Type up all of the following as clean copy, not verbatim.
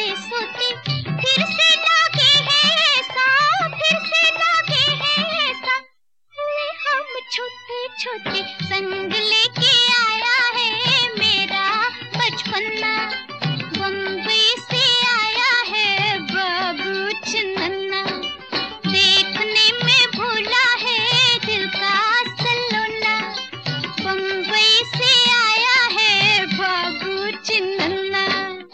सोते सोते फिर से लागे है ऐसा, फिर से लागे है ऐसा। हुए हम छोटे छोटे, संग लेके आया है मेरा बचपना। बम्बई से आया है बाबू चन्नन्ना, देखने में भूला है दिल का सलोना। बम्बई से आया है बाबू चन्नन्ना।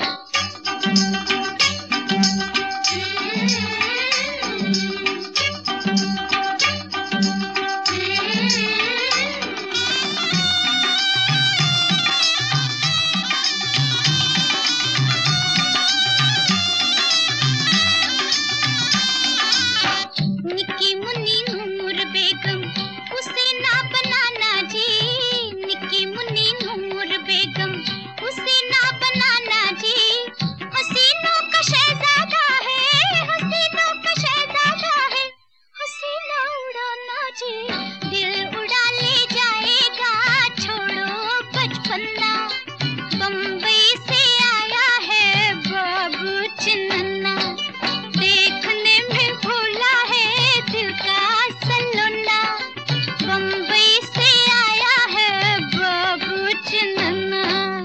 निकी मुन्नी नूर बेगम, उसे ना बनाना जी। निकी मुन्नी नूर बेगम, उसे ना बनाना जी। हसीनों का शहजादा है, हसीनों का शहजादा है। हसीना उड़ाना जी, दिल उड़ा ले जाएगा, छोड़ो बचपना। बम्बई से आया है बाबू चन्नन्ना, देखने में भूला है दिल का सलोना। बम्बई से आया है बाबू चन्नन्ना।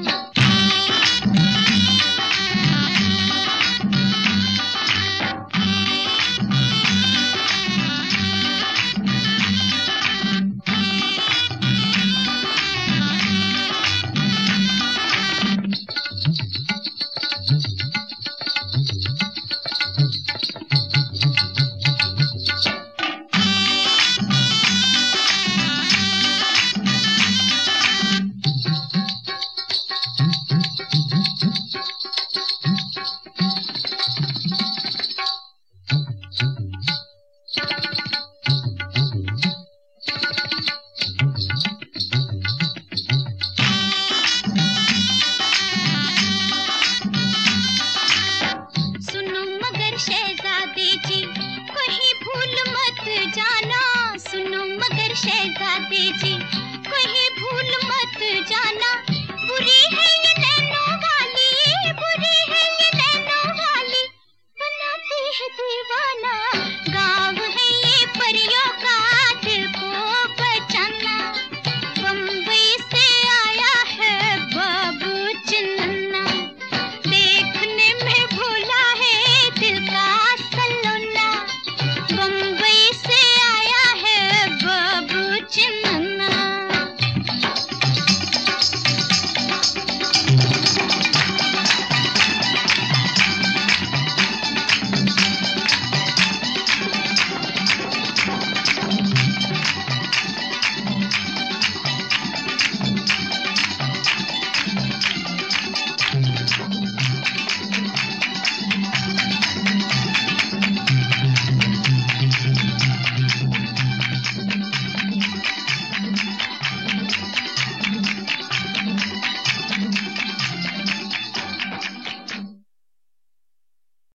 सुनो मगर शहजादे जी, कहीं भूल मत जाना। सुनो मगर शहजादे जी,